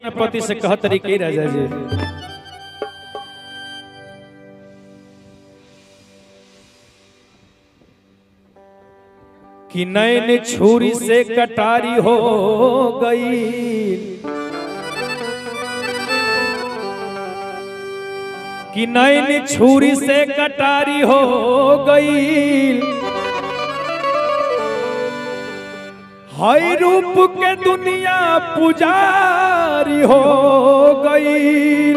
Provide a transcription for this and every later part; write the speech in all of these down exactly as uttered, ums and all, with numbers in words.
पति से कह तरीके राजा जी कि नैन छुरी से कटारी हो गई, कि नैन छुरी से कटारी हो गई, हाय रूप के दुनिया पुजारी हो गई।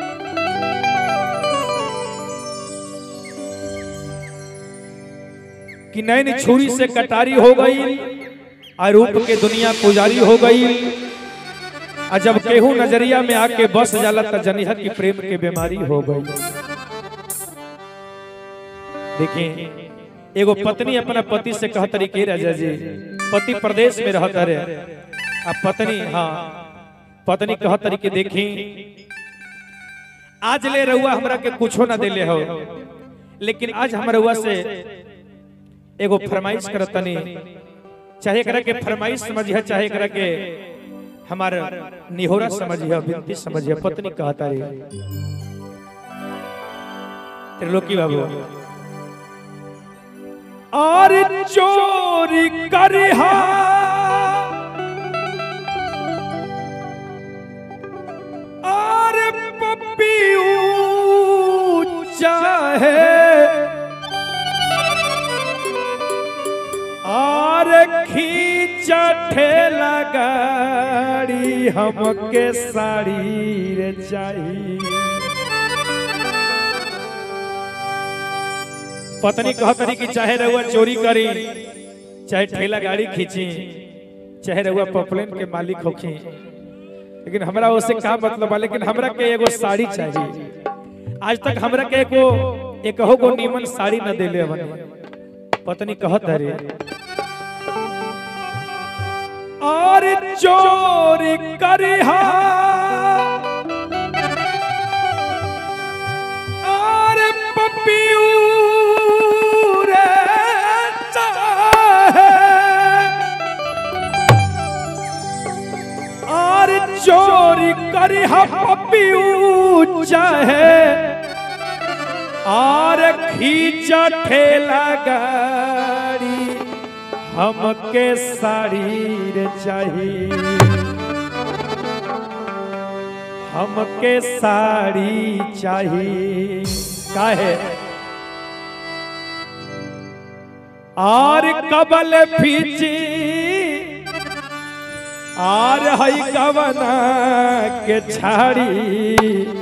कि नैन छुरी से कटारी हो गई और रूप के दुनिया पुजारी हो गई। और जब केहू नजरिया में आके बस जाला त जनिहा की प्रेम के बीमारी हो गई। देखिए एगो पत्नी अपना पति से कह तरीके राजा जी, पति प्रदेश में रहता रे अब पत्नी हाँ पत्नी कह तरीके देखी आज ले रहुआ हमरा के कुछो ना देले हो, लेकिन आज हम रहुआ से एगो फरमाइश करतनी, चाहे करा के फरमाइश समझिए चाहे करा के हमार निहोरा समझिए विनती समझिए। पत्नी कहता रे त्रिलोकी बाबू और चोरी करिहा और पपियू चाहे और खींचा ठेला गाड़ी हमके साड़ी रे चाहिए। पत्नी कहतरी कि चाहे रहुआ चोरी करी, चाहे ठेला गाड़ी खींची, चाहे रहुआ पॉपलेन के मालिक होखी, लेकिन हमरा उससे का मतलब है, लेकिन हमरा के एगो साड़ी चाहिए। आज तक हमरा के एको एकहो गो नीमन साड़ी न देले बने। पत्नी कहत रे और चोरी करिहा और पपियू रे चाहे और चोरी करिहा पपियू चाहे और खींचा ठेला गाड़ी हमके साड़ी रे चाहिए, हमके साड़ी चाहिए। काहे और कबल फीची और हई कवना के छाड़ी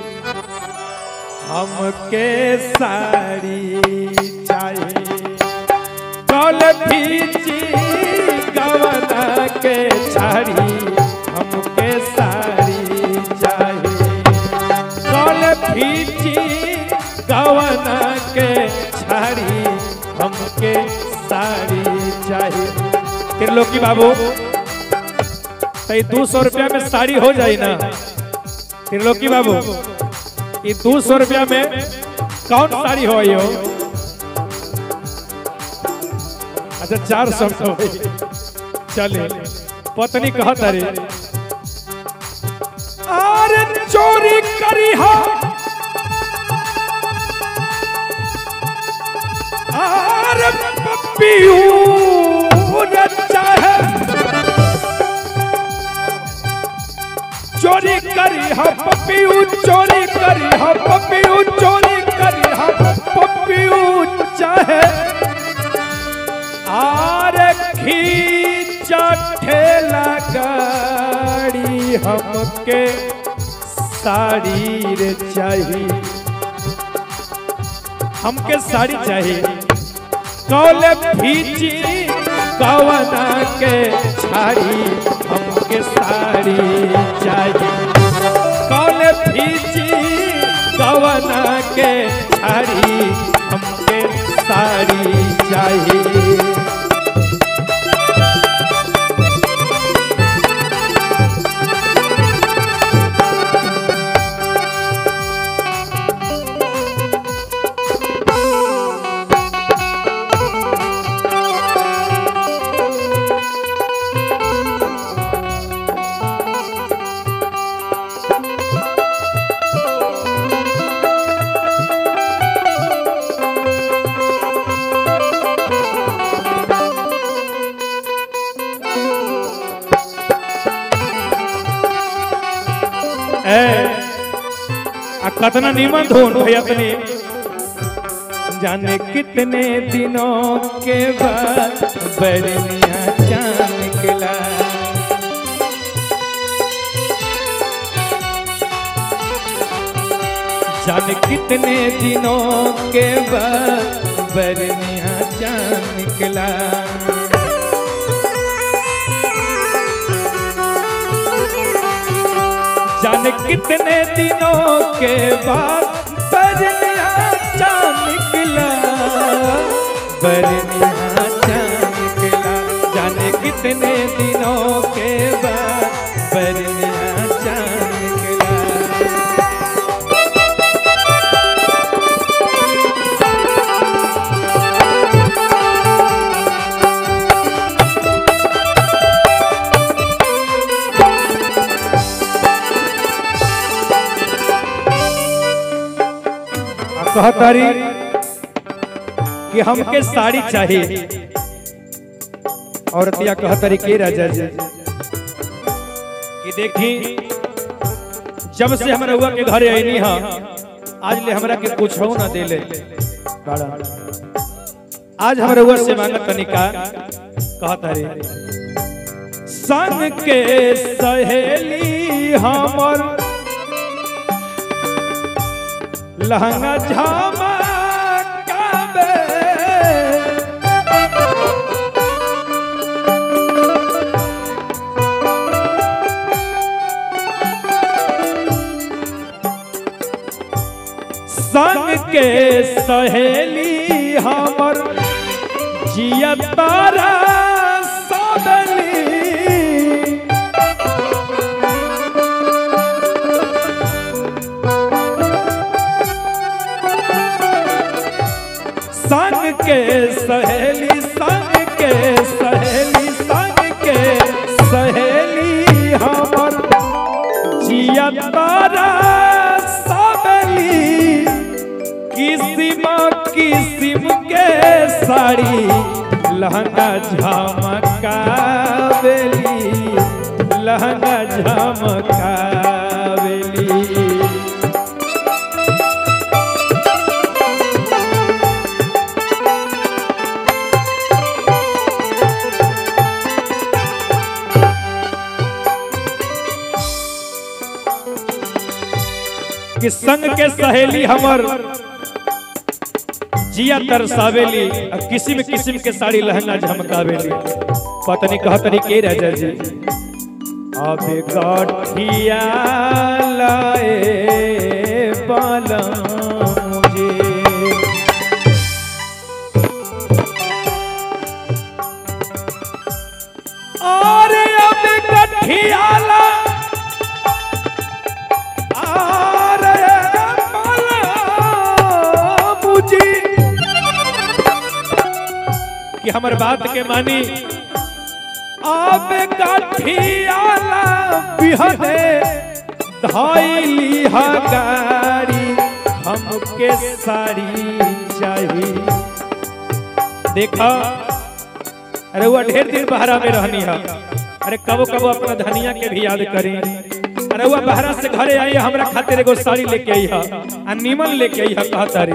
हमके साड़ी चाहिए। कल फीची कवना के छाड़ी हमके साड़ी चाहिए। कल फीची कवना के छाड़ी हमके साड़ी चाहिए। त्रिलोकी बाबू तो दो सौ रुपया में साड़ी हो जाए ना त्रिलोकी बाबू, ये दो सौ रुपया में कौन साड़ी हो यो? अच्छा चार सौ हो चले। पत्नी कहता रे और चोरी करिहा और पपियू रे चाहे चोरी करिहा पपियू चोरी करिहा पपियू चोरी करिहा पपियू चाहे और खींचा ठेला गाड़ी हमके साड़ी रे चाहिए, हमके साड़ी चाहिए। कौले फीची कवना के छाड़ी हमके साड़ी चाहिए। कौले फीची कवना के छाड़ी हमके साड़ी चाहिए। ए आ कतना नीमन धुन भैया तनी जाने कितने दिनों के बाद बरनिया चांद निकला जाने कितने दिनों के बाद बरनिया चांद निकला जाने कितने दिनों के बाद बरनिया चांद निकला बरनिया चांद निकला जाने कितने दिनों के बाद बरनिया चांद निकला कहतारी कि हमके साड़ी चाहिए औरतिया कहतारी के राजा जी कि देखी जब से हमरा हुआ के घरे आईनी हा आज ले हमरा के कुछ हो ना देले बाड़ा आज हमरा हुआ से मांगत तनिका कहतारी संग के सहेली हमर लहंगा झमकावे संग के सहेली हमर जिया तारा सदली संग के सहेली संग के सहेली संग के सहेली हमर जिया तारा सबली किस्म किस्म के साड़ी लहंगा झमकावेली लहंगा झमकावेली कि संग के सहेली हमर जिया तरसावेली किस्म किस्म के साड़ी लहंगा झमकावेली पत्नी कहतनी के राजा जी अब गठिया लाए बाला मुझे और अब गठिया ला कि हमर बात के मानी अब गठियाला बिहने धइली हा गाड़ी हमके साड़ी चाहिए देखा अरे वो ढेर दिन बहरा में रहनी है अरे कबो कबो अपना धनिया के भी याद करी अरे वो बहरा से घरे आई हमरा खातिर एगो साड़ी लेके आई है आ नीमन लेके आई है कहतारी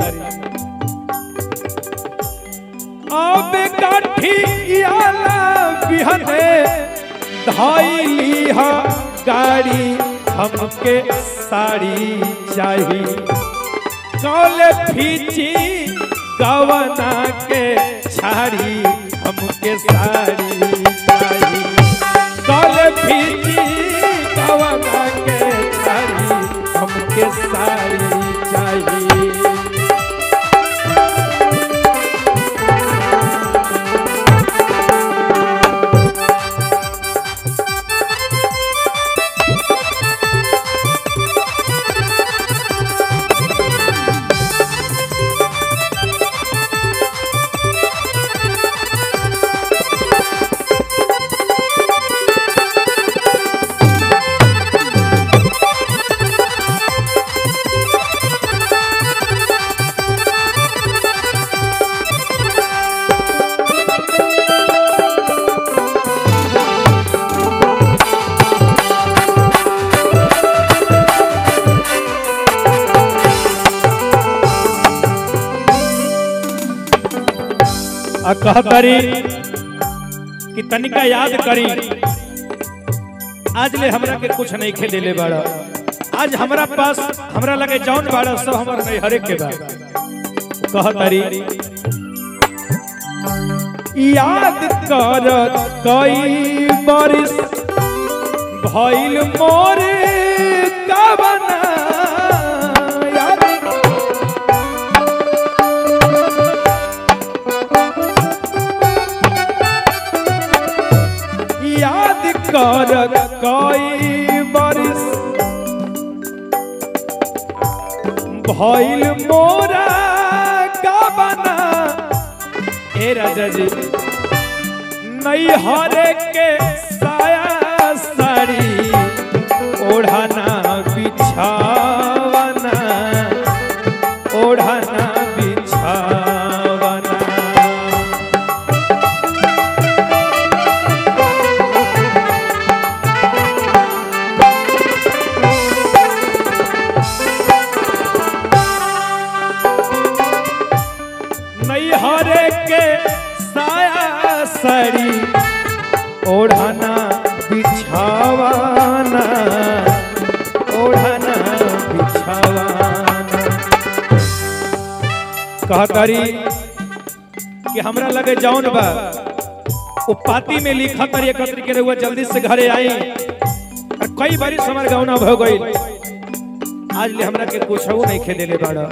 अब गठियाला बिहने धइली हा गाड़ी हमके साड़ी चाहिए कौले फीची गवना के छाड़ी हमके साड़ी चाहिए कौले फीची गवना के छाड़ी हमके साड़ी चाहिए कहतरी कि तनिका याद करी आज ले हमरा के कुछ नहीं खे दिले बाड़ा आज हमरा पास हमरा लगे जौन बाड़ा सब हमर नहीं हरे के बा कहतरी याद कर कई बरिस भइल मोर कवना याद कर कई बरिस भइल मोरा कवना ए राजा जी नहीं हरे के साया साड़ी ओढ़ाना बिछावना ओढ़ाना बिछावना नहीं हरे के साया साड़ी ओढ़ाना बिछावाना ओढ़ाना बिछावाना कहतरी कि हमरा लगे जौन बा वो पाती में लिखा तरी एकत्र के रहुआ जल्दी से घरे आई और कई बारी हमार गौना भ गई आज ले हमरा के कुछ नहीं खे देले बाड़ा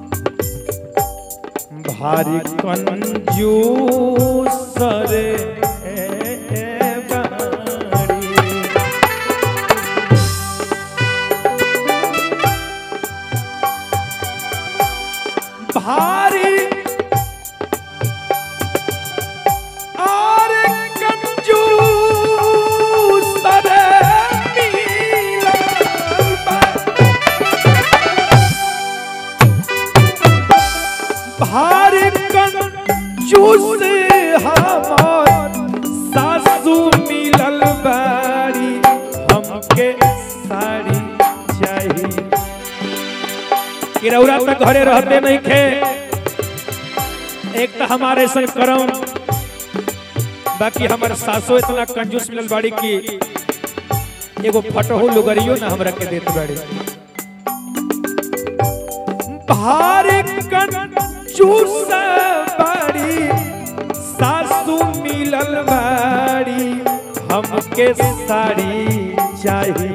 भारी कंजूस रे भारी और कंजूस रे भारी कंजूस हमार सासू मिलल बाड़ी हमके साड़ी चाहिए किरौरा तक घरे रहते नहीं खे एक तो हमारे संग करम बाकी हमारे सासो इतना कंजूस मिलल बाड़ी की एगो फटहो लुगरियो ना हमरा के देत बाड़ी भारी कंजूस बाड़ी सासू मिलल बाड़ी हमके साड़ी चाहिए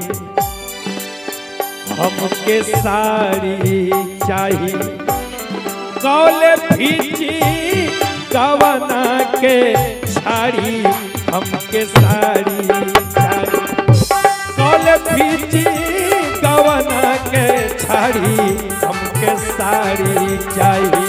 हमके साड़ी चाहिए कौले भीची कवना के छाड़ी हमके साड़ी चाहिए कौले भीची कवना के छाड़ी हमके साड़ी चाहिए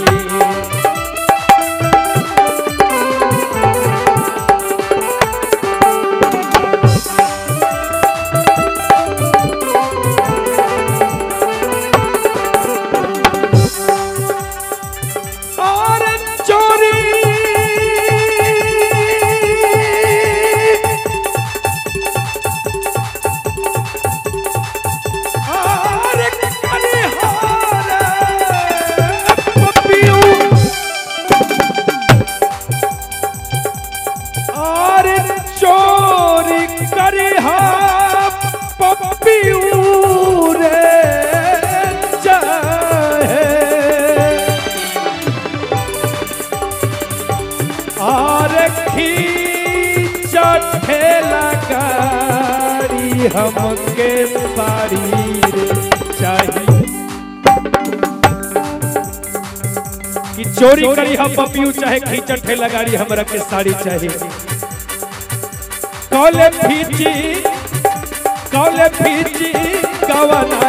हमके साड़ी चाहिए कि चोरी करी हम पपियू चाहे खींचा ठेला गाड़ी हमरा के साड़ी चाहिए कौले फीची कौले फीची कवना